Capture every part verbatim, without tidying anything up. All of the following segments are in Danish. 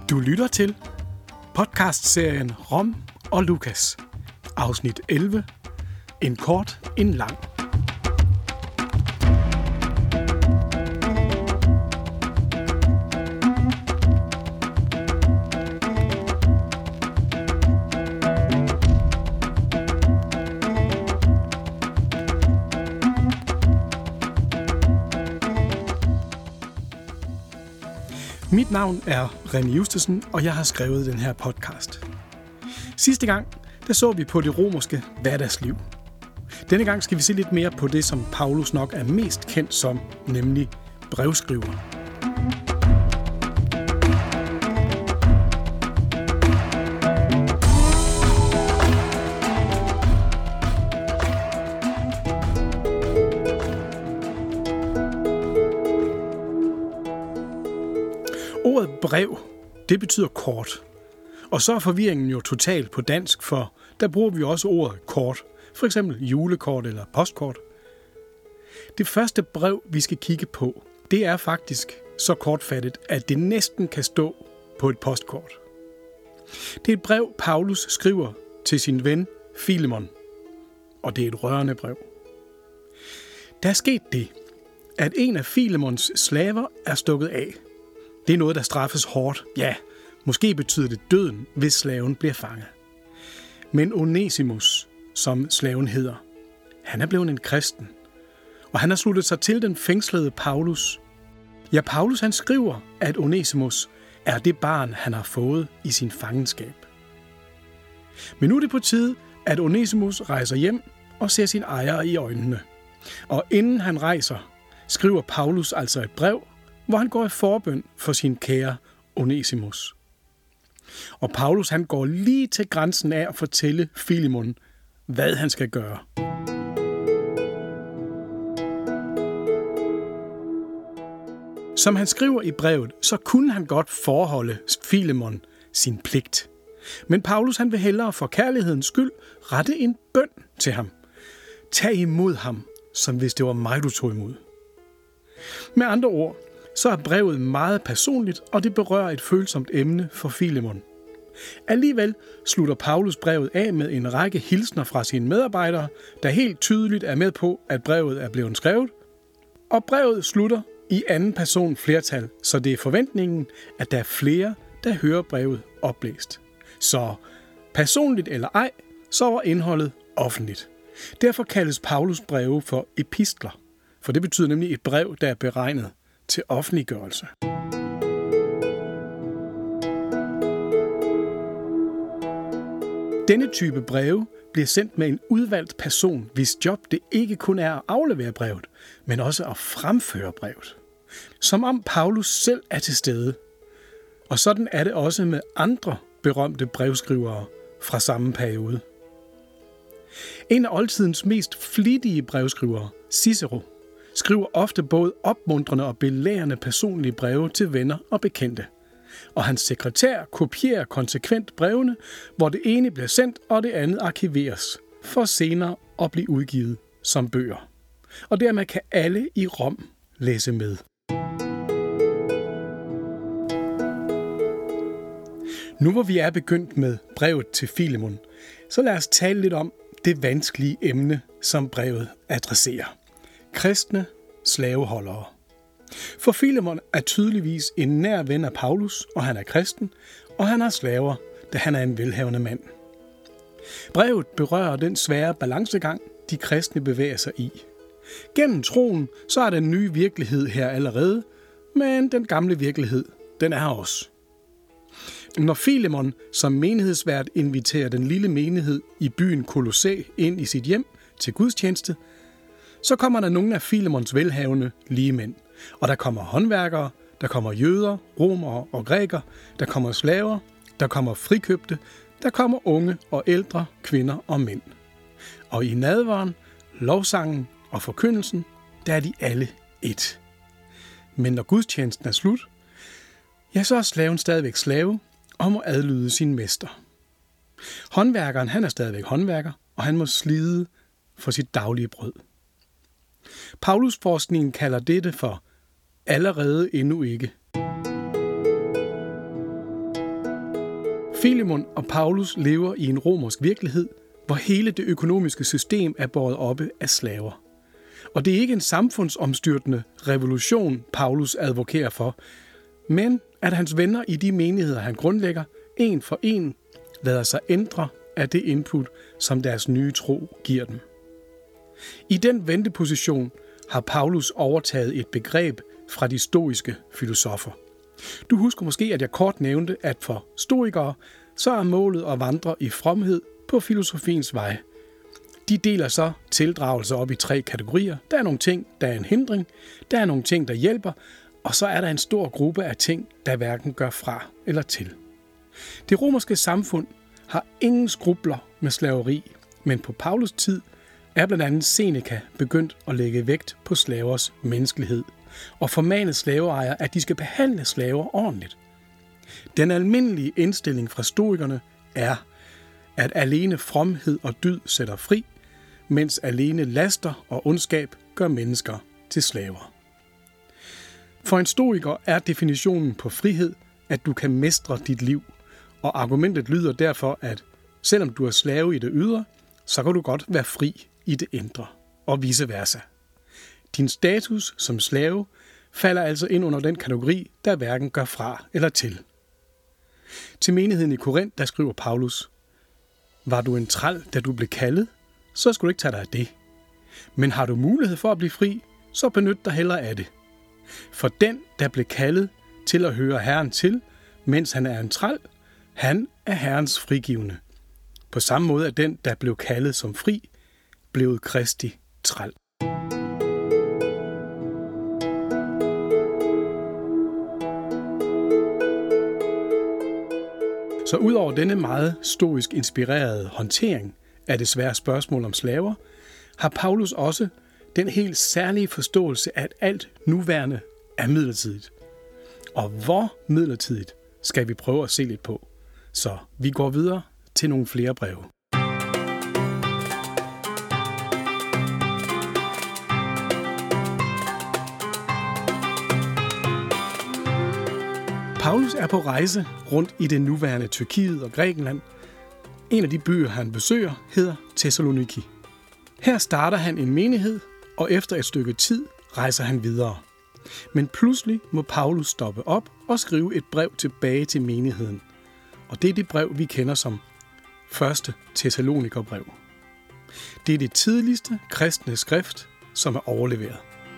Du lytter til podcastserien Rom og Lukas, afsnit elleve, en kort, en lang. Mit navn er René Justesen, og jeg har skrevet den her podcast. Sidste gang, der så vi på det romerske hverdagsliv. Denne gang skal vi se lidt mere på det, som Paulus nok er mest kendt som, nemlig brevskriver. Ordet brev, det betyder kort. Og så er forvirringen jo total på dansk, for der bruger vi også ordet kort. For eksempel julekort eller postkort. Det første brev, vi skal kigge på, det er faktisk så kortfattet, at det næsten kan stå på et postkort. Det er et brev, Paulus skriver til sin ven Filemon. Og det er et rørende brev. Der er sket det, at en af Filemons slaver er stukket af. Det er noget, der straffes hårdt. Ja, måske betyder det døden, hvis slaven bliver fanget. Men Onesimus, som slaven hedder, han er blevet en kristen. Og han har sluttet sig til den fængslede Paulus. Ja, Paulus han skriver, at Onesimus er det barn, han har fået i sin fangenskab. Men nu er det på tide, at Onesimus rejser hjem og ser sin ejer i øjnene. Og inden han rejser, skriver Paulus altså et brev, hvor han går i forbøn for sin kære Onesimus. Og Paulus han går lige til grænsen af at fortælle Filemon, hvad han skal gøre. Som han skriver i brevet, så kunne han godt forholde Filemon sin pligt. Men Paulus han vil hellere for kærlighedens skyld rette en bøn til ham. Tag imod ham, som hvis det var mig, du tog imod. Med andre ord, så er brevet meget personligt, og det berører et følsomt emne for Filemon. Alligevel slutter Paulus brevet af med en række hilsner fra sine medarbejdere, der helt tydeligt er med på, at brevet er blevet skrevet. Og brevet slutter i anden person flertal, så det er forventningen, at der er flere, der hører brevet oplæst. Så personligt eller ej, så var indholdet offentligt. Derfor kaldes Paulus breve for epistler, for det betyder nemlig et brev, der er beregnet til offentliggørelse. Denne type breve bliver sendt med en udvalgt person, hvis job det ikke kun er at aflevere brevet, men også at fremføre brevet. Som om Paulus selv er til stede. Og sådan er det også med andre berømte brevskrivere fra samme periode. En af oldtidens mest flittige brevskrivere, Cicero, skriver ofte både opmuntrende og belærende personlige breve til venner og bekendte. Og hans sekretær kopierer konsekvent brevene, hvor det ene bliver sendt, og det andet arkiveres, for senere at blive udgivet som bøger. Og dermed kan alle i Rom læse med. Nu hvor vi er begyndt med brevet til Filemon, så lad os tale lidt om det vanskelige emne, som brevet adresserer. Kristne slaveholdere. For Filemon er tydeligvis en nær ven af Paulus, og han er kristen, og han har slaver, da han er en velhavende mand. Brevet berører den svære balancegang, de kristne bevæger sig i. Gennem troen, så er den nye virkelighed her allerede, men den gamle virkelighed, den er også. Når Filemon som menighedsvært inviterer den lille menighed i byen Kolossæ ind i sit hjem til gudstjeneste, så kommer der nogle af Filemons velhavende ligemænd. Og der kommer håndværkere, der kommer jøder, romere og grækere, der kommer slaver, der kommer frikøbte, der kommer unge og ældre, kvinder og mænd. Og i nadveren, lovsangen og forkyndelsen, der er de alle ét. Men når gudstjenesten er slut, ja, så er slaven stadigvæk slave og må adlyde sin mester. Håndværkeren, han er stadigvæk håndværker, og han må slide for sit daglige brød. Paulusforskningen kalder dette for allerede endnu ikke. Filemon og Paulus lever i en romersk virkelighed, hvor hele det økonomiske system er båret oppe af slaver. Og det er ikke en samfundsomstyrtende revolution, Paulus advokerer for, men at hans venner i de menigheder, han grundlægger, en for en, lader sig ændre af det input, som deres nye tro giver dem. I den venteposition har Paulus overtaget et begreb fra de stoiske filosofer. Du husker måske, at jeg kort nævnte, at for stoikere, så er målet at vandre i fromhed på filosofiens vej. De deler så tildragelser op i tre kategorier. Der er nogle ting, der er en hindring, der er nogle ting, der hjælper, og så er der en stor gruppe af ting, der hverken gør fra eller til. Det romerske samfund har ingen skrubler med slaveri, men på Paulus tid er blandt andet Seneca begyndt at lægge vægt på slavers menneskelighed og formane slaveejere, at de skal behandle slaver ordentligt. Den almindelige indstilling fra stoikerne er, at alene fromhed og dyd sætter fri, mens alene laster og ondskab gør mennesker til slaver. For en stoiker er definitionen på frihed, at du kan mestre dit liv, og argumentet lyder derfor, at selvom du er slave i det ydre, så kan du godt være fri i det indre, og vice versa. Din status som slave falder altså ind under den kategori, der hverken gør fra eller til. Til menigheden i Korinth, der skriver Paulus: Var du en træl, da du blev kaldet, så skulle du ikke tage dig af det. Men har du mulighed for at blive fri, så benyt dig hellere af det. For den, der blev kaldet til at høre Herren til, mens han er en træl, han er Herrens frigivne. På samme måde er den, der blev kaldet som fri, blevet Kristi træl. Så udover denne meget stoisk inspirerede håndtering af det svære spørgsmål om slaver, har Paulus også den helt særlige forståelse, at alt nuværende er midlertidigt. Og hvor midlertidigt skal vi prøve at se lidt på. Så vi går videre til nogle flere breve. Paulus er på rejse rundt i det nuværende Tyrkiet og Grækenland. En af de byer, han besøger, hedder Thessaloniki. Her starter han en menighed, og efter et stykke tid rejser han videre. Men pludselig må Paulus stoppe op og skrive et brev tilbage til menigheden. Og det er det brev, vi kender som første Thessalonikerbrev. Det er det tidligste kristne skrift, som er overleveret.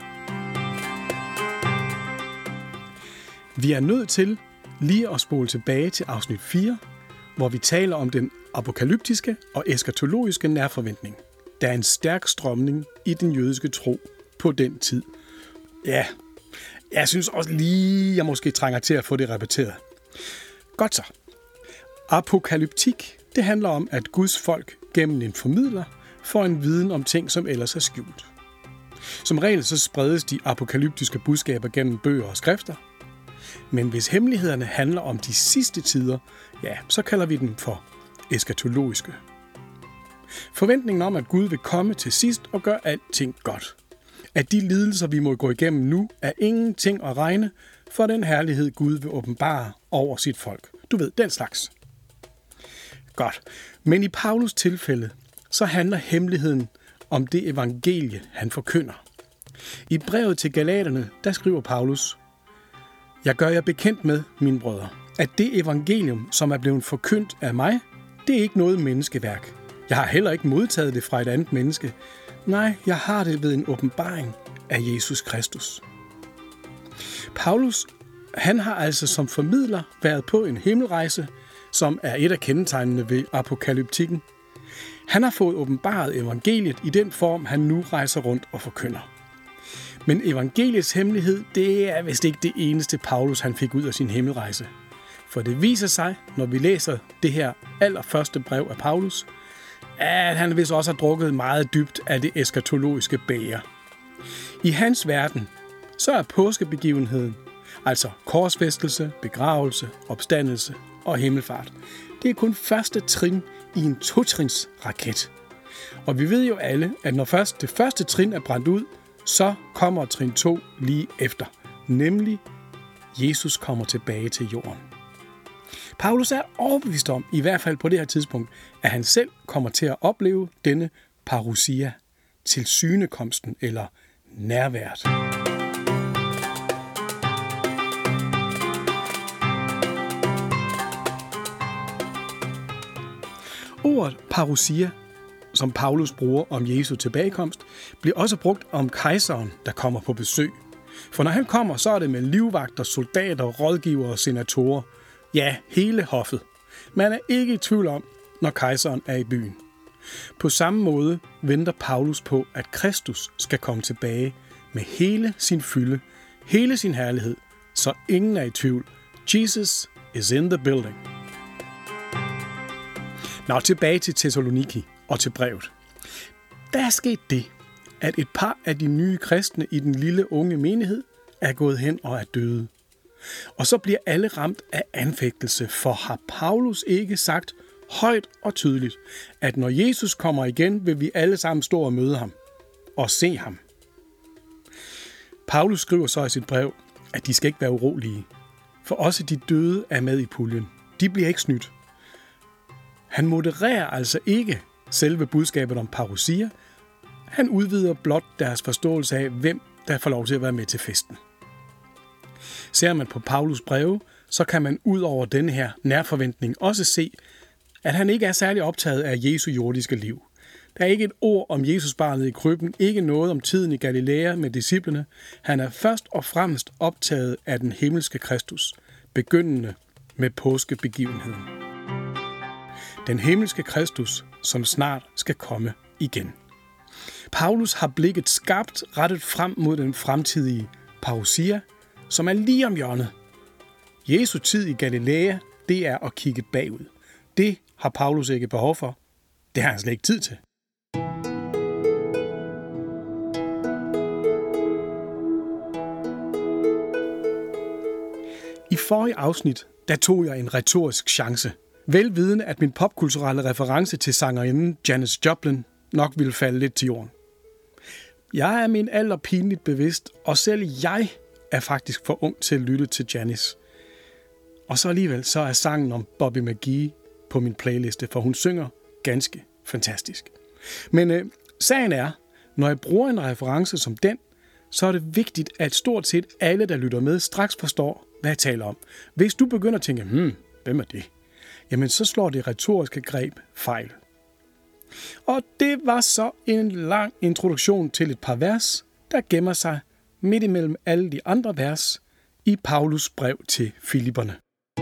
Vi er nødt til lige at spole tilbage til afsnit fire, hvor vi taler om den apokalyptiske og eskatologiske nærforventning. Der er en stærk strømning i den jødiske tro på den tid. Ja, jeg synes også lige, jeg måske trænger til at få det repeteret. Godt så. Apokalyptik, det handler om, at Guds folk gennem en formidler får en viden om ting, som ellers er skjult. Som regel så spredes de apokalyptiske budskaber gennem bøger og skrifter. Men hvis hemmelighederne handler om de sidste tider, ja, så kalder vi dem for eskatologiske. Forventningen om, at Gud vil komme til sidst og gøre alting godt. At de lidelser, vi må gå igennem nu, er ingenting at regne for den herlighed, Gud vil åbenbare over sit folk. Du ved, den slags. Godt. Men i Paulus tilfælde, så handler hemmeligheden om det evangelie, han forkynder. I brevet til Galaterne, der skriver Paulus: Jeg gør jer bekendt med, mine brødre, at det evangelium, som er blevet forkyndt af mig, det er ikke noget menneskeværk. Jeg har heller ikke modtaget det fra et andet menneske. Nej, jeg har det ved en åbenbaring af Jesus Kristus. Paulus, han har altså som formidler været på en himmelrejse, som er et af kendetegnene ved apokalyptikken. Han har fået åbenbaret evangeliet i den form, han nu rejser rundt og forkynder. Men evangeliets hemmelighed, det er vist ikke det eneste Paulus han fik ud af sin himmelrejse. For det viser sig, når vi læser det her allerførste brev af Paulus, at han vist også har drukket meget dybt af det eskatologiske bæger. I hans verden, så er påskebegivenheden, altså korsfæstelse, begravelse, opstandelse og himmelfart, det er kun første trin i en totrins raket. Og vi ved jo alle, at når først det første trin er brændt ud, så kommer trin to lige efter, nemlig Jesus kommer tilbage til jorden. Paulus er overbevist om, i hvert fald på det her tidspunkt, at han selv kommer til at opleve denne parousia, tilsynekomsten eller nærværet. Ordet parousia, som Paulus bruger om Jesu tilbagekomst, bliver også brugt om kejseren, der kommer på besøg. For når han kommer, så er det med livvagter, soldater, rådgivere og senatorer. Ja, hele hoffet. Man er ikke i tvivl om, når kejseren er i byen. På samme måde venter Paulus på, at Kristus skal komme tilbage med hele sin fylde, hele sin herlighed, så ingen er i tvivl. Jesus is in the building. Nå, tilbage til Thessaloniki og til brevet. Der er sket det, at et par af de nye kristne i den lille unge menighed er gået hen og er døde. Og så bliver alle ramt af anfægtelse, for har Paulus ikke sagt højt og tydeligt, at når Jesus kommer igen, vil vi alle sammen stå og møde ham og se ham. Paulus skriver så i sit brev, at de skal ikke være urolige, for også de døde er med i puljen. De bliver ikke snydt. Han modererer altså ikke selve budskabet om parousia. Han udvider blot deres forståelse af, hvem der får lov til at være med til festen. Ser man på Paulus breve, så kan man ud over denne her nærforventning også se, at han ikke er særlig optaget af Jesu jordiske liv. Der er ikke et ord om Jesusbarnet i krybben, ikke noget om tiden i Galilea med disciplene. Han er først og fremmest optaget af den himmelske Kristus, begyndende med påskebegivenheden. Den himmelske Kristus, som snart skal komme igen. Paulus har blikket skarpt rettet frem mod den fremtidige parousia, som er lige om hjørnet. Jesu tid i Galilea, det er at kigge bagud. Det har Paulus ikke behov for. Det har han slet ikke tid til. I forrige afsnit, der tog jeg en retorisk chance. Velvidende, at min popkulturelle reference til sangerinden Janis Joplin nok ville falde lidt til jorden. Jeg er min alder pinligt bevidst, og selv jeg er faktisk for ung til at lytte til Janis. Og så alligevel så er sangen om Bobby McGee på min playliste, for hun synger ganske fantastisk. Men øh, sagen er, når jeg bruger en reference som den, så er det vigtigt, at stort set alle, der lytter med, straks forstår, hvad jeg taler om. Hvis du begynder at tænke, hmm, hvem er det? Jamen så slår det retoriske greb fejl. Og det var så en lang introduktion til et par vers, der gemmer sig midt imellem alle de andre vers i Paulus brev til Filipperne.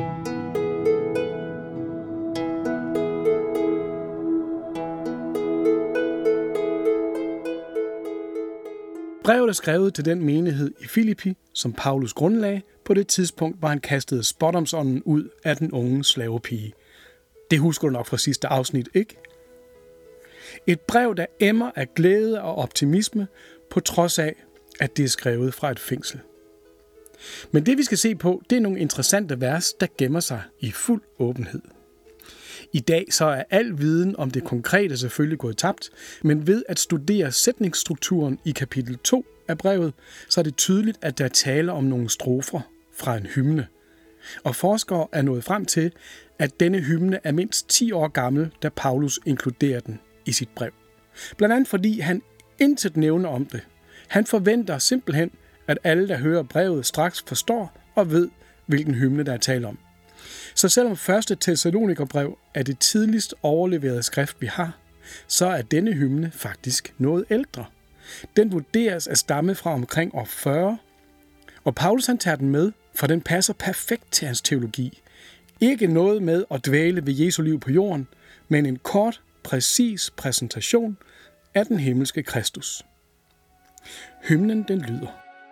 Brevet er skrevet til den menighed i Filippi, som Paulus grundlagde på det tidspunkt, hvor han kastede spådomsånden ud af den unge slavepige. Det husker du nok fra sidste afsnit, ikke? Et brev, der emmer af glæde og optimisme, på trods af, at det er skrevet fra et fængsel. Men det vi skal se på, det er nogle interessante vers, der gemmer sig i fuld åbenhed. I dag så er al viden om det konkrete selvfølgelig gået tabt, men ved at studere sætningsstrukturen i kapitel to af brevet, så er det tydeligt, at der taler om nogle strofer fra en hymne. Og forskere er nået frem til, at denne hymne er mindst ti år gammel, da Paulus inkluderer den i sit brev. Blandt andet fordi han intet nævner om det. Han forventer simpelthen, at alle, der hører brevet, straks forstår og ved, hvilken hymne der er tale om. Så selvom første Thessalonikerbrev er det tidligst overleverede skrift, vi har, så er denne hymne faktisk noget ældre. Den vurderes at stamme fra omkring år fyrre, og Paulus han tager den med, for den passer perfekt til hans teologi. Ikke noget med at dvæle ved Jesu liv på jorden, men en kort, præcis præsentation af den himmelske Kristus. Hymnen den lyder: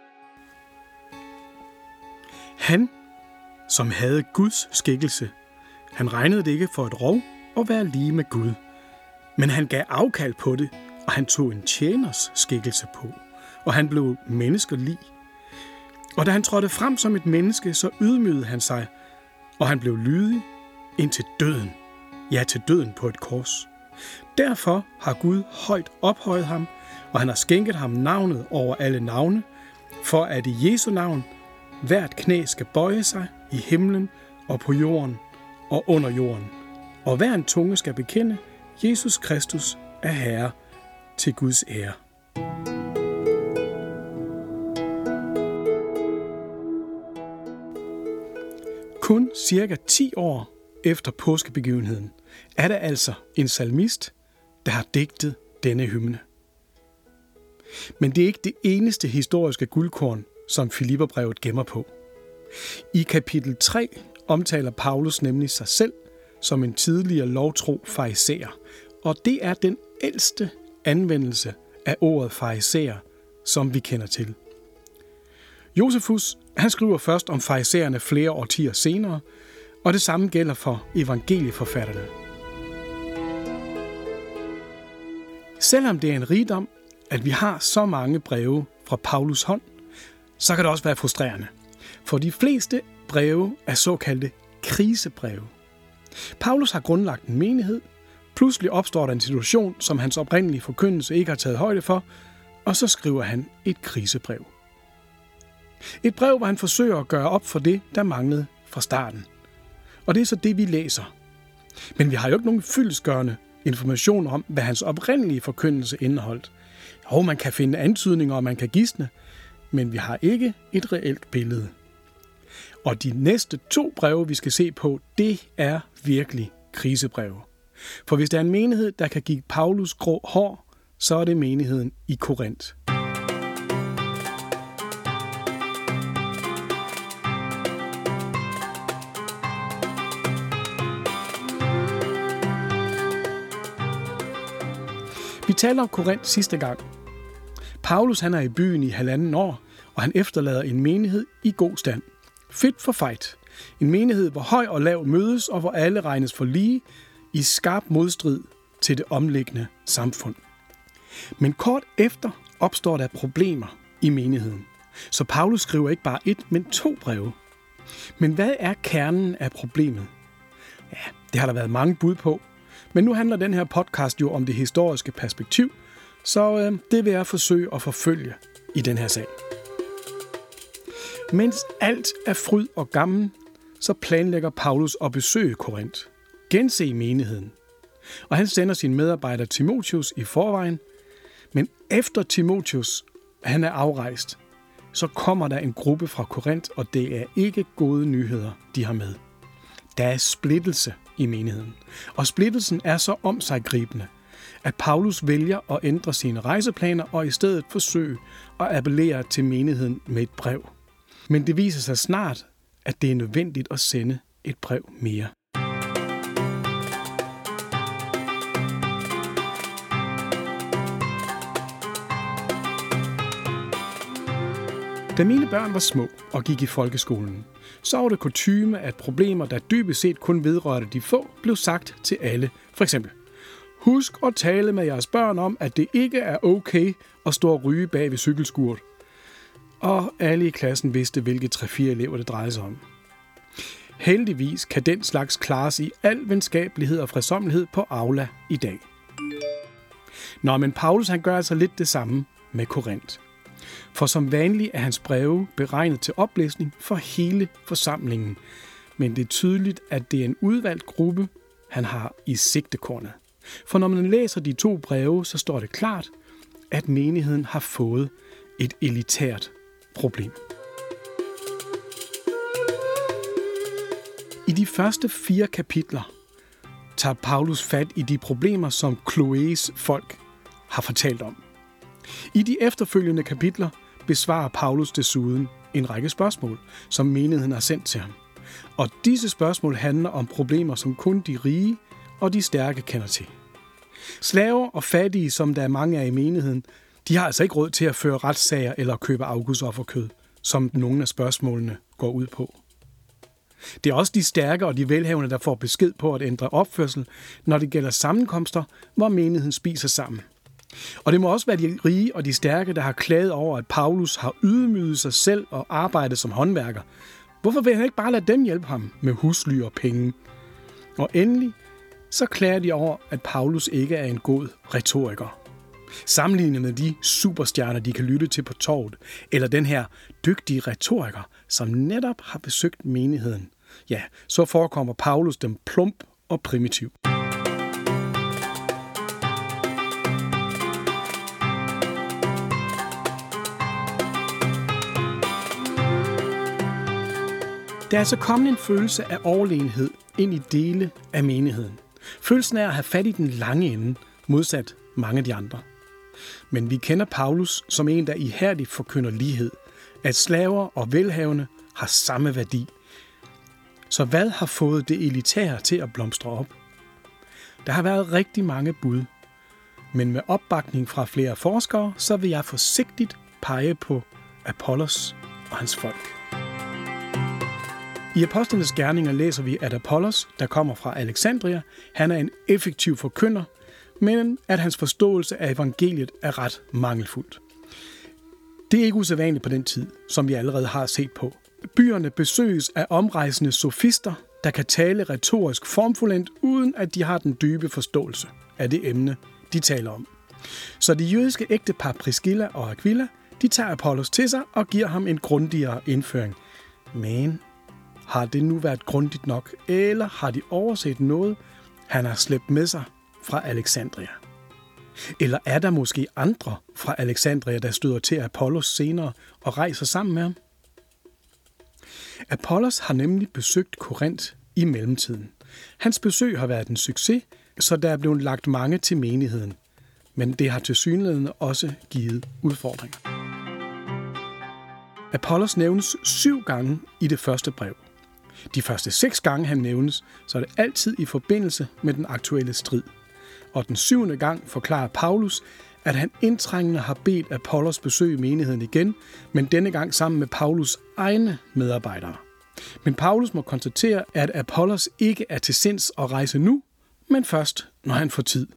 Han, som havde Guds skikkelse, han regnede det ikke for et rov at være lige med Gud, men han gav afkald på det, og han tog en tjeners skikkelse på, og han blev menneskelig. Og da han trådte frem som et menneske, så ydmygede han sig, og han blev lydig indtil døden, ja til døden på et kors. Derfor har Gud højt ophøjet ham, og han har skænket ham navnet over alle navne, for at i Jesu navn hvert knæ skal bøje sig i himlen og på jorden og under jorden. Og hver en tunge skal bekende, Jesus Kristus er Herre, til Guds ære. Kun cirka ti år efter påskebegivenheden er der altså en salmist, der har digtet denne hymne. Men det er ikke det eneste historiske guldkorn, som Filipperbrevet gemmer på. I kapitel tre omtaler Paulus nemlig sig selv som en tidligere lovtro farisæer, og det er den ældste anvendelse af ordet farisæer, som vi kender til. Josefus, han skriver først om farisæerne flere årtier senere, og det samme gælder for evangelieforfatterne. Selvom det er en rigdom, at vi har så mange breve fra Paulus hånd, så kan det også være frustrerende. For de fleste breve er såkaldte krisebreve. Paulus har grundlagt en menighed, pludselig opstår der en situation, som hans oprindelige forkyndelse ikke har taget højde for, og så skriver han et krisebrev. Et brev, hvor han forsøger at gøre op for det, der manglede fra starten. Og det er så det, vi læser. Men vi har jo ikke nogen fyldestgørende information om, hvad hans oprindelige forkyndelse indeholdt. Jo, man kan finde antydninger, og man kan gisne, men vi har ikke et reelt billede. Og de næste to breve, vi skal se på, det er virkelig krisebreve. For hvis der er en menighed, der kan give Paulus grå hår, så er det menigheden i Korint. Vi talte om Korint sidste gang. Paulus han er i byen i halvanden år, og han efterlader en menighed i god stand. Fit for fight. En menighed, hvor høj og lav mødes, og hvor alle regnes for lige, i skarp modstrid til det omliggende samfund. Men kort efter opstår der problemer i menigheden. Så Paulus skriver ikke bare et, men to breve. Men hvad er kernen af problemet? Ja, det har der været mange bud på. Men nu handler den her podcast jo om det historiske perspektiv, så øh, det vil jeg forsøge at forfølge i den her sag. Mens alt er fryd og gammel, så planlægger Paulus at besøge Korint, gense menigheden. Og han sender sin medarbejder Timotheus i forvejen, men efter Timotheus han er afrejst, så kommer der en gruppe fra Korint, og det er ikke gode nyheder, de har med. Der er splittelse i menigheden, og splittelsen er så omsiggribende, at Paulus vælger at ændre sine rejseplaner og i stedet forsøge at appellere til menigheden med et brev. Men det viser sig snart, at det er nødvendigt at sende et brev mere. Da mine børn var små og gik i folkeskolen, så var det kutyme, at problemer, der dybest set kun vedrørte de få, blev sagt til alle. For eksempel, husk at tale med jeres børn om, at det ikke er okay at stå og ryge bag ved cykelskuret. Og alle i klassen vidste, hvilke tre-fire elever det drejede sig om. Heldigvis kan den slags klares i al venskabelighed og fredsommelighed på Aula i dag. Nå, men Paulus han gør altså lidt det samme med Korint. For som vanligt er hans breve beregnet til oplæsning for hele forsamlingen. Men det er tydeligt, at det er en udvalgt gruppe, han har i sigtekornet. For når man læser de to breve, så står det klart, at menigheden har fået et elitært problem. I de første fire kapitler tager Paulus fat i de problemer, som Chloés folk har fortalt om. I de efterfølgende kapitler besvarer Paulus desuden en række spørgsmål, som menigheden har sendt til ham. Og disse spørgsmål handler om problemer, som kun de rige og de stærke kender til. Slaver og fattige, som der er mange af i menigheden, de har altså ikke råd til at føre retssager eller købe afgudsofferkød, som nogle af spørgsmålene går ud på. Det er også de stærke og de velhavende, der får besked på at ændre opførsel, når det gælder sammenkomster, hvor menigheden spiser sammen. Og det må også være de rige og de stærke, der har klaget over, at Paulus har ydmyget sig selv og arbejdet som håndværker. Hvorfor vil han ikke bare lade dem hjælpe ham med husly og penge? Og endelig, så klager de over, at Paulus ikke er en god retoriker. Sammenlignet med de superstjerner, de kan lytte til på torvet, eller den her dygtige retoriker, som netop har besøgt menigheden ja, så forekommer Paulus dem plump og primitiv. Der er altså kommet en følelse af overlegenhed ind i dele af menigheden. Følelsen af at have fat i den lange ende, modsat mange af de andre. Men vi kender Paulus som en, der ihærdigt forkynder lighed, at slaver og velhavende har samme værdi. Så hvad har fået det elitære til at blomstre op? Der har været rigtig mange bud, men med opbakning fra flere forskere, så vil jeg forsigtigt pege på Apollos og hans folk. I Apostlenes Gerninger læser vi, at Apollos, der kommer fra Alexandria, han er en effektiv forkynder, men at hans forståelse af evangeliet er ret mangelfuldt. Det er ikke usædvanligt på den tid, som vi allerede har set på. Byerne besøges af omrejsende sofister, der kan tale retorisk formfuldendt, uden at de har den dybe forståelse af det emne, de taler om. Så de jødiske ægtepar Priscilla og Aquila, de tager Apollos til sig og giver ham en grundigere indføring. Men har det nu været grundigt nok, eller har de overset noget, han har slæbt med sig fra Alexandria? Eller er der måske andre fra Alexandria, der støder til Apollos senere og rejser sammen med ham? Apollos har nemlig besøgt Korinth i mellemtiden. Hans besøg har været en succes, så der er blevet lagt mange til menigheden. Men det har tilsyneladende også givet udfordringer. Apollos nævnes syv gange i det første brev. De første seks gange han nævnes, så er det altid i forbindelse med den aktuelle strid. Og den syvende gang forklarer Paulus, at han indtrængende har bedt Apollos besøge menigheden igen, men denne gang sammen med Paulus' egne medarbejdere. Men Paulus må konstatere, at Apollos ikke er til sinds at rejse nu, men først, når han får tid.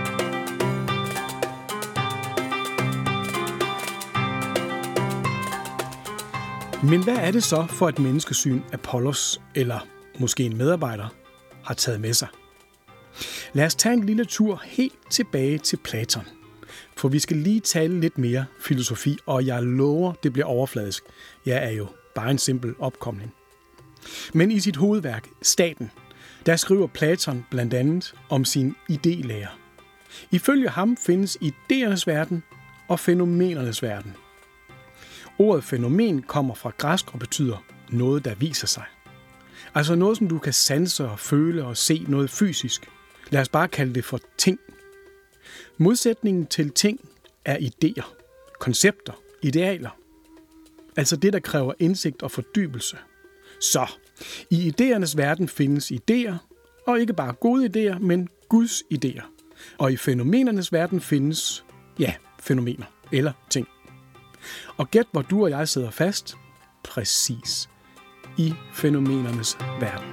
Men hvad er det så for et menneskesyn, Apollos, eller måske en medarbejder, har taget med sig? Lad os tage en lille tur helt tilbage til Platon. For vi skal lige tale lidt mere filosofi, og jeg lover, det bliver overfladisk. Jeg er jo bare en simpel opkomling. Men i sit hovedværk, Staten, der skriver Platon blandt andet om sin idélære. Ifølge ham findes idéernes verden og fænomenernes verden. Ordet fænomen kommer fra græsk og betyder noget, der viser sig. Altså noget, som du kan sanse og føle og se, noget fysisk. Lad os bare kalde det for ting. Modsætningen til ting er idéer, koncepter, idealer. Altså det, der kræver indsigt og fordybelse. Så, i idéernes verden findes idéer, og ikke bare gode idéer, men Guds idéer. Og i fænomenernes verden findes, ja, fænomener eller ting. Og gæt, hvor du og jeg sidder fast? Præcis. I fænomenernes verden.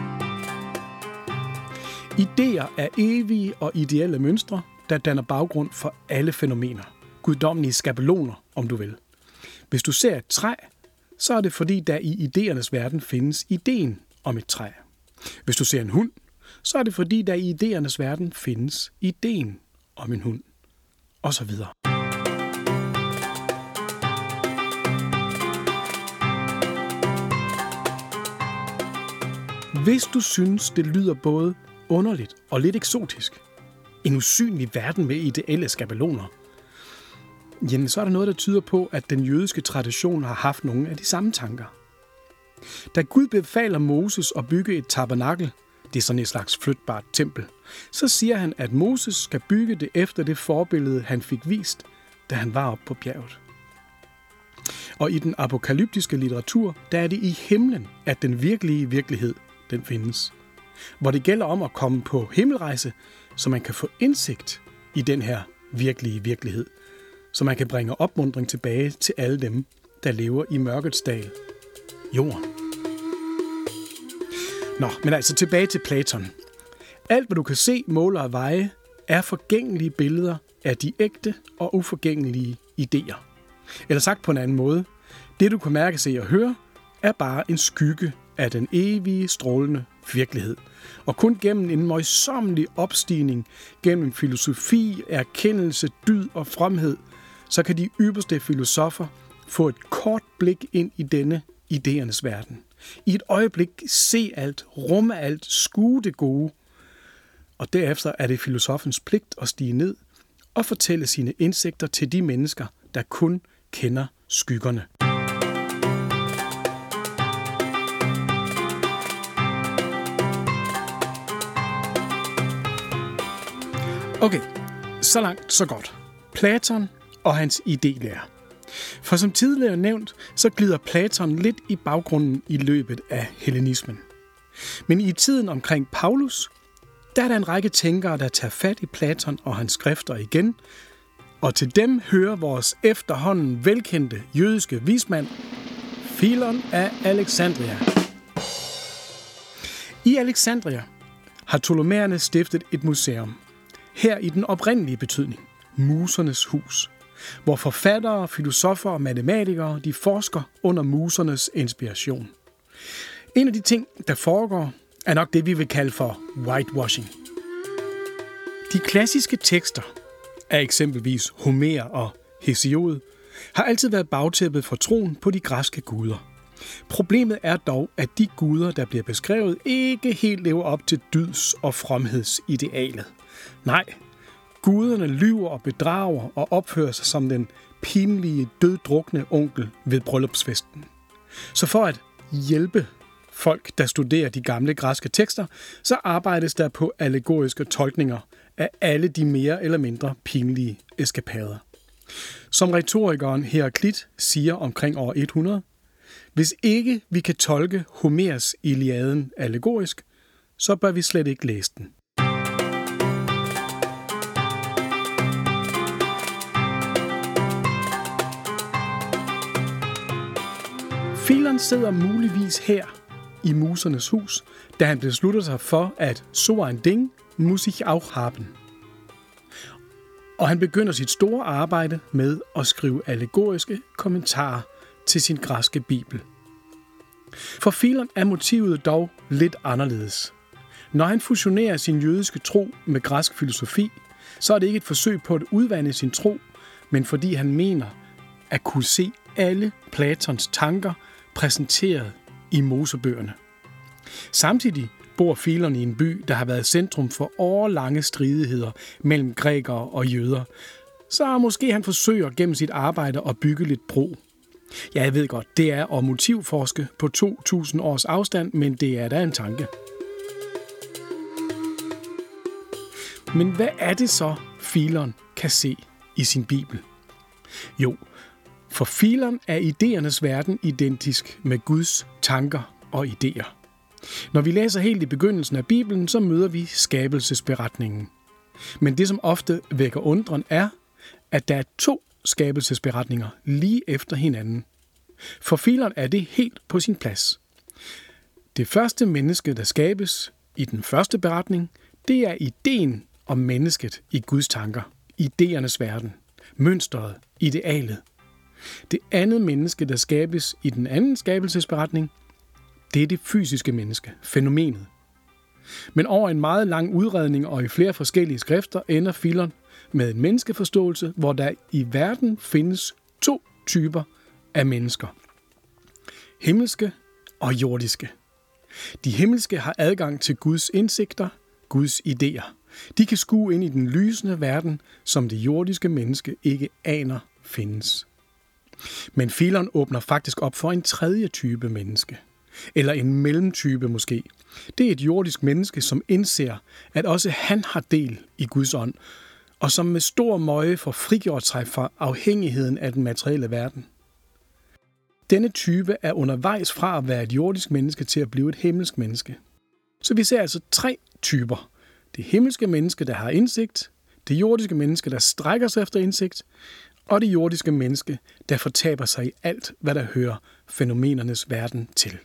Idéer er evige og ideelle mønstre, der danner baggrund for alle fænomener. Guddommelige skabeloner, om du vil. Hvis du ser et træ, så er det fordi, der i idéernes verden findes ideen om et træ. Hvis du ser en hund, så er det fordi, der i idéernes verden findes ideen om en hund. Og så videre. Hvis du synes, det lyder både underligt og lidt eksotisk, en usynlig verden med ideelle skabeloner, jamen så er der noget, der tyder på, at den jødiske tradition har haft nogle af de samme tanker. Da Gud befaler Moses at bygge et tabernakel, det er sådan et slags flytbart tempel, så siger han, at Moses skal bygge det efter det forbillede, han fik vist, da han var oppe på bjerget. Og i den apokalyptiske litteratur, der er det i himlen, at den virkelige virkelighed, den findes. Hvor det gælder om at komme på himmelrejse, så man kan få indsigt i den her virkelige virkelighed, så man kan bringe opmuntring tilbage til alle dem, der lever i mørkets dal, jorden. Nå, men altså tilbage til Platon. Alt, hvad du kan se, måle og veje, er forgængelige billeder af de ægte og uforgængelige idéer. Eller sagt på en anden måde, det du kan mærke, se og høre, er bare en skygge af den evige, strålende virkelighed. Og kun gennem en møjsommelig opstigning, gennem filosofi, erkendelse, dyd og fromhed, så kan de ypperste filosofer få et kort blik ind i denne idéernes verden. I et øjeblik se alt, rumme alt, skue det gode. Og derefter er det filosofens pligt at stige ned og fortælle sine indsigter til de mennesker, der kun kender skyggerne. Okay, så langt, så godt. Platon og hans idélære. For som tidligere nævnt, så glider Platon lidt i baggrunden i løbet af hellenismen. Men i tiden omkring Paulus, der er der en række tænkere, der tager fat i Platon og hans skrifter igen, og til dem hører vores efterhånden velkendte jødiske vismand, Filon af Alexandria. I Alexandria har ptolemæerne stiftet et museum, her i den oprindelige betydning, Musernes Hus, hvor forfattere, filosofer og matematikere de forsker under musernes inspiration. En af de ting, der foregår, er nok det, vi vil kalde for whitewashing. De klassiske tekster af eksempelvis Homer og Hesiod har altid været bagtæppet for troen på de græske guder. Problemet er dog, at de guder, der bliver beskrevet, ikke helt lever op til dyds- og fromhedsidealet. Nej, guderne lyver og bedrager og opfører sig som den pinlige, døddrukne onkel ved bryllupsfesten. Så for at hjælpe folk, der studerer de gamle græske tekster, så arbejdes der på allegoriske tolkninger af alle de mere eller mindre pinlige eskapader. Som retorikeren Heraklit siger omkring år hundrede, hvis ikke vi kan tolke Homers Iliaden allegorisk, så bør vi slet ikke læse den. Filon sidder muligvis her i Musernes Hus, da han beslutter sig for, at so ein Ding muss ich auch haben. Og han begynder sit store arbejde med at skrive allegoriske kommentarer til sin græske bibel. For Filon er motivet dog lidt anderledes. Når han fusionerer sin jødiske tro med græsk filosofi, så er det ikke et forsøg på at udvande sin tro, men fordi han mener at kunne se alle Platons tanker præsenteret i Mosebøgerne. Samtidig bor Filon i en by, der har været centrum for årelange stridigheder mellem grækere og jøder. Så måske han forsøger gennem sit arbejde at bygge lidt bro. Ja, jeg ved godt, det er at motivforske på to tusind års afstand, men det er da en tanke. Men hvad er det så, Filon kan se i sin bibel? Jo, for Filon er idéernes verden identisk med Guds tanker og idéer. Når vi læser helt i begyndelsen af Bibelen, så møder vi skabelsesberetningen. Men det, som ofte vækker undren, er, at der er to skabelsesberetninger lige efter hinanden. For Filon er det helt på sin plads. Det første menneske, der skabes i den første beretning, det er ideen om mennesket i Guds tanker, idéernes verden, mønstret, idealet. Det andet menneske, der skabes i den anden skabelsesberetning, det er det fysiske menneske, fænomenet. Men over en meget lang udredning og i flere forskellige skrifter ender Filon med en menneskeforståelse, hvor der i verden findes to typer af mennesker. Himmelske og jordiske. De himmelske har adgang til Guds indsigter, Guds idéer. De kan skue ind i den lysende verden, som det jordiske menneske ikke aner findes. Men Filon åbner faktisk op for en tredje type menneske. Eller en mellemtype måske. Det er et jordisk menneske, som indser, at også han har del i Guds ånd, og som med stor møje får frigjort sig fra afhængigheden af den materielle verden. Denne type er undervejs fra at være et jordisk menneske til at blive et himmelsk menneske. Så vi ser altså tre typer. Det himmelske menneske, der har indsigt, det jordiske menneske, der strækker sig efter indsigt, og det jordiske menneske, der fortaber sig i alt, hvad der hører fænomenernes verden til.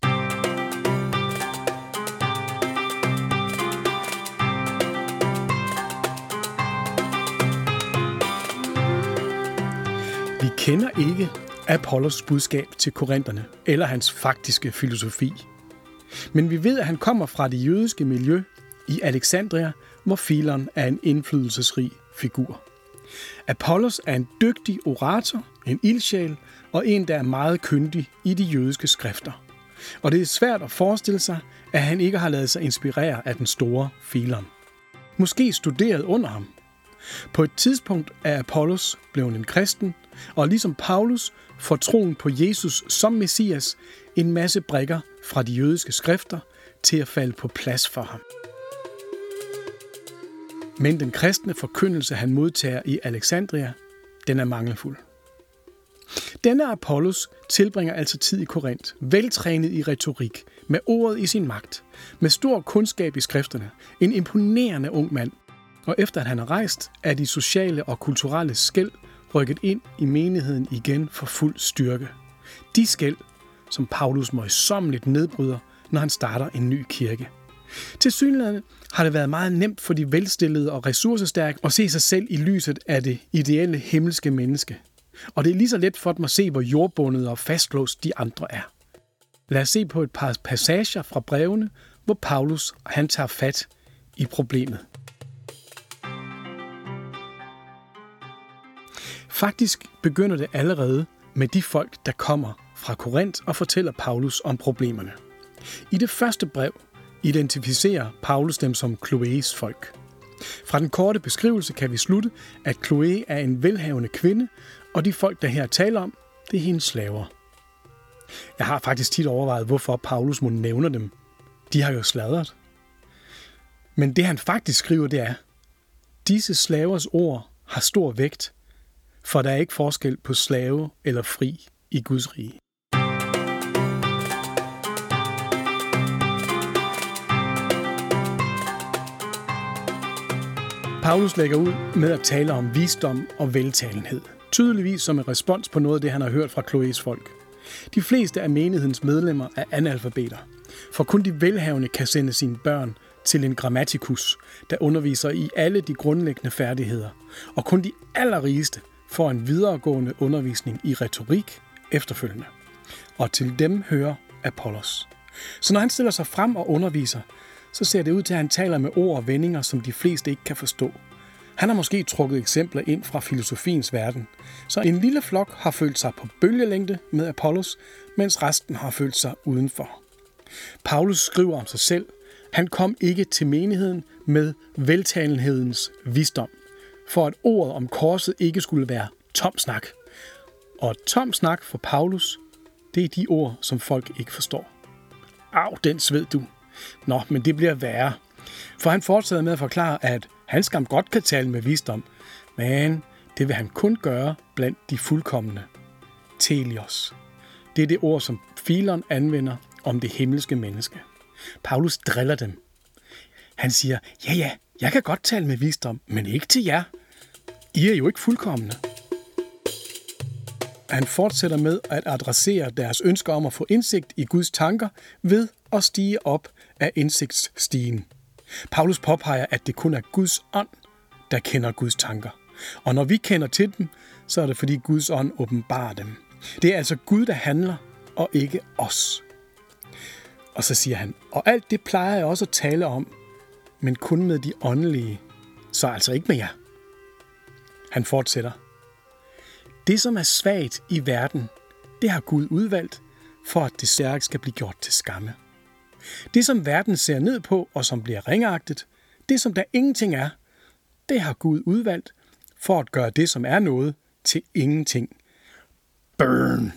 Vi kender ikke Apollos budskab til korinterne eller hans faktiske filosofi. Men vi ved, at han kommer fra det jødiske miljø i Alexandria, hvor Filon er en indflydelsesrig figur. Apollos er en dygtig orator, en ildsjæl og en, der er meget kyndig i de jødiske skrifter. Og det er svært at forestille sig, at han ikke har ladet sig inspirere af den store Filon. Måske studeret under ham. På et tidspunkt er Apollos blevet en kristen, og ligesom Paulus får troen på Jesus som Messias en masse brikker fra de jødiske skrifter til at falde på plads for ham. Men den kristne forkyndelse, han modtager i Alexandria, den er mangelfuld. Denne Apollos tilbringer altså tid i Korinth, veltrænet i retorik, med ordet i sin magt, med stor kundskab i skrifterne, en imponerende ung mand. Og efter at han har rejst, er de sociale og kulturelle skel rykket ind i menigheden igen for fuld styrke. De skel, som Paulus møjsommeligt nedbryder, når han starter en ny kirke. Tilsyneladende har det været meget nemt for de velstillede og ressourcestærke at se sig selv i lyset af det ideelle himmelske menneske. Og det er lige så let for dem at se, hvor jordbundet og fastlåst de andre er. Lad os se på et par passager fra brevene, hvor Paulus han tager fat i problemet. Faktisk begynder det allerede med de folk, der kommer fra Korinth og fortæller Paulus om problemerne. I det første brev identificerer Paulus dem som Chloes folk. Fra den korte beskrivelse kan vi slutte, at Chloe er en velhavende kvinde, og de folk, der her taler om, det er hendes slaver. Jeg har faktisk tit overvejet, hvorfor Paulus må nævne dem. De har jo sladret. Men det han faktisk skriver, det er, disse slavers ord har stor vægt, for der er ikke forskel på slave eller fri i Guds rige. Paulus lægger ud med at tale om visdom og veltalenhed, tydeligvis som en respons på noget af det, han har hørt fra Chloes folk. De fleste af menighedens medlemmer er analfabeter, for kun de velhavende kan sende sine børn til en grammatikus, der underviser i alle de grundlæggende færdigheder, og kun de allerrigeste får en videregående undervisning i retorik efterfølgende. Og til dem hører Apollos. Så når han stiller sig frem og underviser, så ser det ud til, at han taler med ord og vendinger, som de fleste ikke kan forstå. Han har måske trukket eksempler ind fra filosofiens verden, så en lille flok har følt sig på bølgelængde med Apollos, mens resten har følt sig udenfor. Paulus skriver om sig selv, han kom ikke til menigheden med veltalenhedens visdom, for at ordet om korset ikke skulle være tom snak. Og tom snak for Paulus, det er de ord, som folk ikke forstår. Au, den sved du. Nå, men det bliver værre. For han fortsætter med at forklare, at han skam godt kan tale med visdom, men det vil han kun gøre blandt de fuldkomne. Telios. Det er det ord, som Filon anvender om det himmelske menneske. Paulus driller dem. Han siger, ja ja, jeg kan godt tale med visdom, men ikke til jer. I er jo ikke fuldkomne. Han fortsætter med at adressere deres ønsker om at få indsigt i Guds tanker ved at stige op af indsigtsstigen. Paulus påpeger, at det kun er Guds ånd, der kender Guds tanker. Og når vi kender til dem, så er det fordi Guds ånd åbenbarer dem. Det er altså Gud, der handler, og ikke os. Og så siger han, og alt det plejer jeg også at tale om, men kun med de åndelige, så altså ikke med jer. Han fortsætter. Det, som er svagt i verden, det har Gud udvalgt, for at det stærke skal blive gjort til skamme. Det, som verden ser ned på, og som bliver ringeagtet, det, som der ingenting er, det har Gud udvalgt, for at gøre det, som er noget, til ingenting. Burn!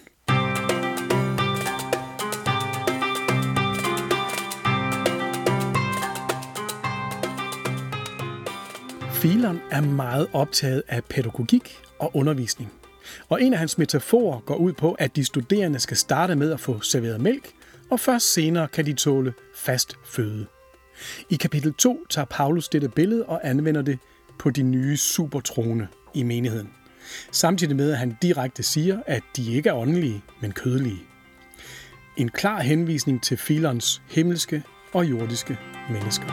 Filon er meget optaget af pædagogik og undervisning. Og en af hans metaforer går ud på, at de studerende skal starte med at få serveret mælk, og først senere kan de tåle fast føde. I kapitel to tager Paulus dette billede og anvender det på de nye supertroende i menigheden. Samtidig med, at han direkte siger, at de ikke er åndelige, men kødelige. En klar henvisning til Filons himmelske og jordiske mennesker.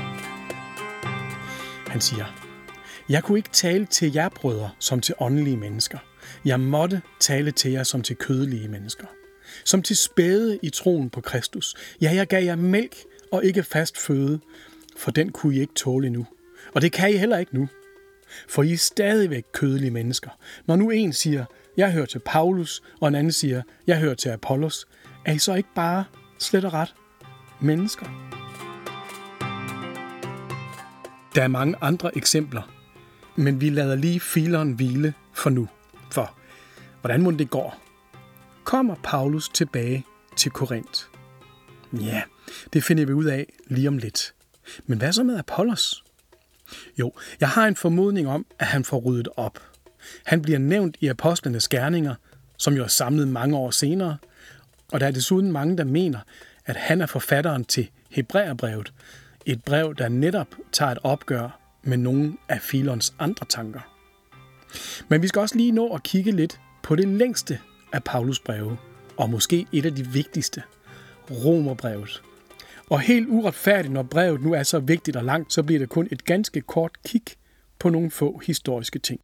Han siger, jeg kunne ikke tale til jer, brødre, som til åndelige mennesker. Jeg måtte tale til jer som til kødelige mennesker. Som til spæde i troen på Kristus. Ja, jeg gav jer mælk og ikke fast føde, for den kunne I ikke tåle endnu. Og det kan I heller ikke nu. For I er stadigvæk kødelige mennesker. Når nu en siger, jeg hører til Paulus, og en anden siger, jeg hører til Apollos, er I så ikke bare slet og ret mennesker? Der er mange andre eksempler, men vi lader lige fileren hvile for nu. For hvordan må det går? Kommer Paulus tilbage til Korinth? Ja, det finder vi ud af lige om lidt. Men hvad så med Apollos? Jo, jeg har en formodning om, at han får ryddet op. Han bliver nævnt i Apostlenes Gerninger, som jo er samlet mange år senere, og der er desuden mange, der mener, at han er forfatteren til Hebræerbrevet, et brev, der netop tager et opgør med nogle af Filons andre tanker. Men vi skal også lige nå at kigge lidt på det længste af Paulus breve, og måske et af de vigtigste, Romerbrevet. Og helt uretfærdigt, når brevet nu er så vigtigt og langt, så bliver det kun et ganske kort kig på nogle få historiske ting.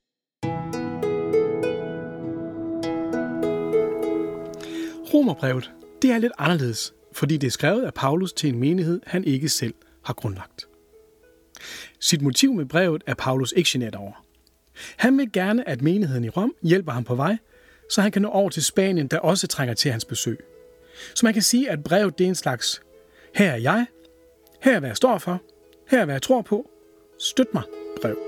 Romerbrevet, det er lidt anderledes, fordi det er skrevet af Paulus til en menighed, han ikke selv har grundlagt. Sit motiv med brevet er Paulus ikke genert over. Han vil gerne, at menigheden i Rom hjælper ham på vej, så han kan nå over til Spanien, der også trænger til hans besøg. Så man kan sige, at brevet det er en slags, her er jeg, her er hvad jeg står for, her er hvad jeg tror på, støt mig brev.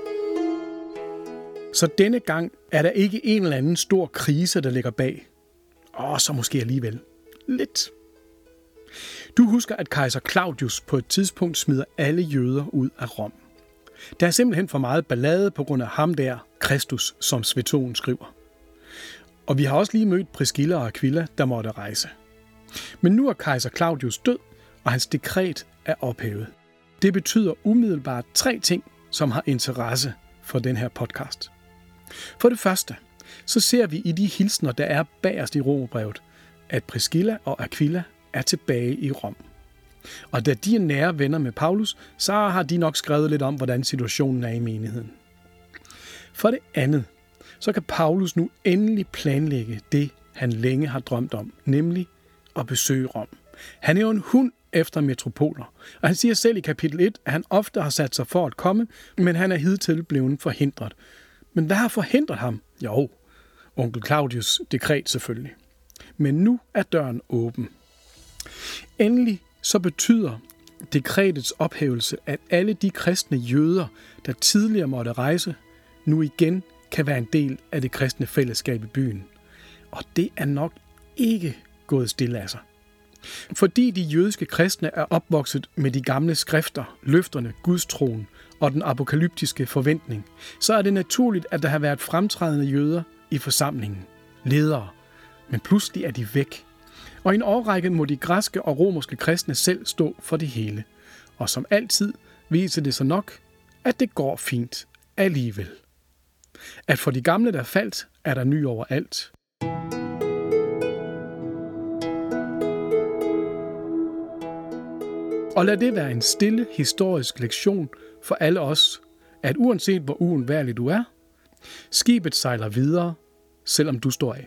Så denne gang er der ikke en eller anden stor krise, der ligger bag. Og så måske alligevel lidt. Du husker, at kejser Claudius på et tidspunkt smider alle jøder ud af Rom. Der er simpelthen for meget ballade på grund af ham der, Kristus, som Svetonen skriver. Og vi har også lige mødt Priscilla og Aquila, der måtte rejse. Men nu er kejser Claudius død, og hans dekret er ophævet. Det betyder umiddelbart tre ting, som har interesse for den her podcast. For det første, så ser vi i de hilsner, der er bagerst i Romerbrevet, at Priscilla og Aquila er tilbage i Rom. Og da de er nære venner med Paulus, så har de nok skrevet lidt om, hvordan situationen er i menigheden. For det andet, så kan Paulus nu endelig planlægge det, han længe har drømt om, nemlig at besøge Rom. Han er jo en hund efter metropoler, og han siger selv i kapitel et, at han ofte har sat sig for at komme, men han er hidtil blevet forhindret. Men hvad har forhindret ham? Jo, onkel Claudius' dekret selvfølgelig. Men nu er døren åben. Endelig så betyder dekretets ophævelse, at alle de kristne jøder, der tidligere måtte rejse, nu igen kan være en del af det kristne fællesskab i byen. Og det er nok ikke gået stille af sig. Fordi de jødiske kristne er opvokset med de gamle skrifter, løfterne, gudstroen og den apokalyptiske forventning, så er det naturligt, at der har været fremtrædende jøder i forsamlingen, ledere, men pludselig er de væk. Og i en årrække må de græske og romerske kristne selv stå for det hele. Og som altid viser det sig nok, at det går fint alligevel. At for de gamle, der faldt, er der ny overalt. Og lad det være en stille historisk lektion for alle os, at uanset hvor uundværlig du er, skibet sejler videre, selvom du står af.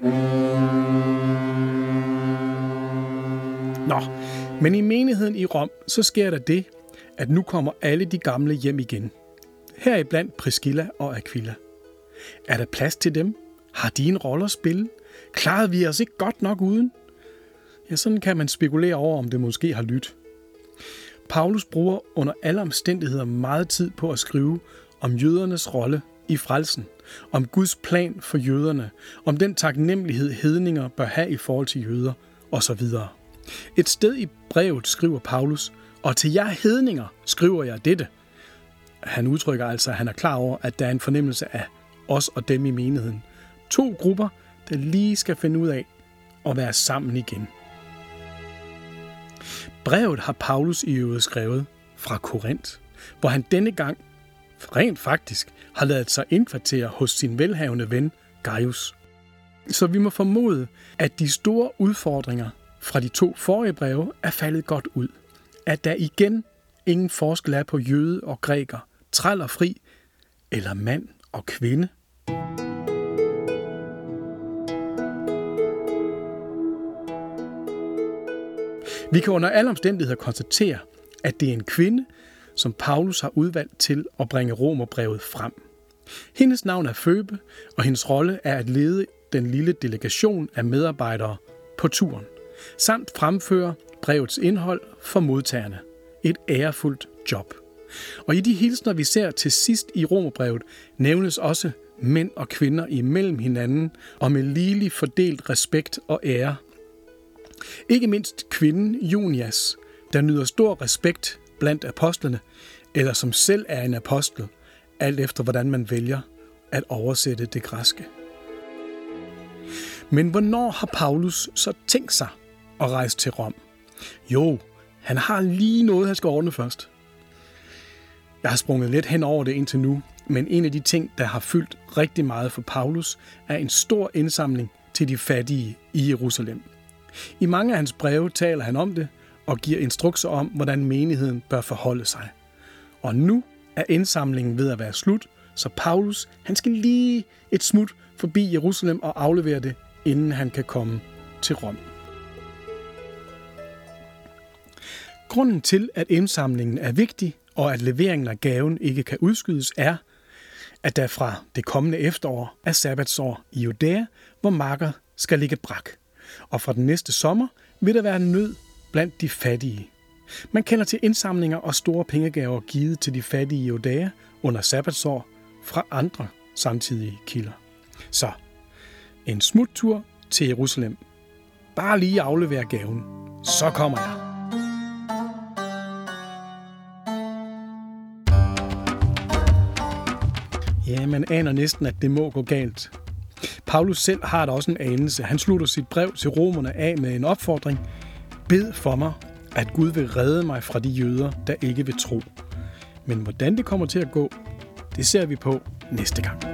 Nå, men i menigheden i Rom, så sker der det, at nu kommer alle de gamle hjem igen. Heriblandt Priscilla og Aquila. Er der plads til dem? Har de en rolle at spille? Klarede vi os ikke godt nok uden? Ja, sådan kan man spekulere over, om det måske har lyttet. Paulus bruger under alle omstændigheder meget tid på at skrive om jødernes rolle i frelsen, om Guds plan for jøderne, om den taknemmelighed hedninger bør have i forhold til jøder osv. Et sted i brevet skriver Paulus, og til jer hedninger skriver jeg dette. Han udtrykker altså, at han er klar over, at der er en fornemmelse af os og dem i menigheden. To grupper, der lige skal finde ud af at være sammen igen. Brevet har Paulus i øvrigt skrevet fra Korinth, hvor han denne gang rent faktisk har ladet sig indkvartere hos sin velhavende ven Gaius. Så vi må formode, at de store udfordringer fra de to forrige breve er faldet godt ud. At der igen ingen forskel er på jøde og græker, træl og fri, eller mand og kvinde. Vi kan under alle omstændigheder konstatere, at det er en kvinde, som Paulus har udvalgt til at bringe Romerbrevet frem. Hendes navn er Føbe, og hendes rolle er at lede den lille delegation af medarbejdere på turen, samt fremføre brevets indhold for modtagerne. Et ærefuldt job. Og i de hilsner, vi ser til sidst i Romerbrevet, nævnes også mænd og kvinder imellem hinanden og med ligelig fordelt respekt og ære. Ikke mindst kvinden Junias, der nyder stor respekt blandt apostlene, eller som selv er en apostel, alt efter hvordan man vælger at oversætte det græske. Men hvornår har Paulus så tænkt sig at rejse til Rom? Jo, han har lige noget, han skal ordne først. Jeg har sprunget lidt hen over det indtil nu, men en af de ting, der har fyldt rigtig meget for Paulus, er en stor indsamling til de fattige i Jerusalem. I mange af hans breve taler han om det og giver instrukser om, hvordan menigheden bør forholde sig. Og nu er indsamlingen ved at være slut, så Paulus han skal lige et smut forbi Jerusalem og aflevere det, inden han kan komme til Rom. Grunden til, at indsamlingen er vigtig, og at leveringen af gaven ikke kan udskydes, er, at der fra det kommende efterår er sabbatsår i Judæa, hvor marker skal ligge brak. Og fra den næste sommer vil der være nød blandt de fattige. Man kender til indsamlinger og store pengegaver givet til de fattige i Judæa under sabbatsår fra andre samtidige kilder. Så en smuttur til Jerusalem. Bare lige aflevere gaven. Så kommer jeg. Ja, man aner næsten, at det må gå galt. Paulus selv har da også en anelse. Han slutter sit brev til romerne af med en opfordring. Bed for mig, at Gud vil redde mig fra de jøder, der ikke vil tro. Men hvordan det kommer til at gå, det ser vi på næste gang.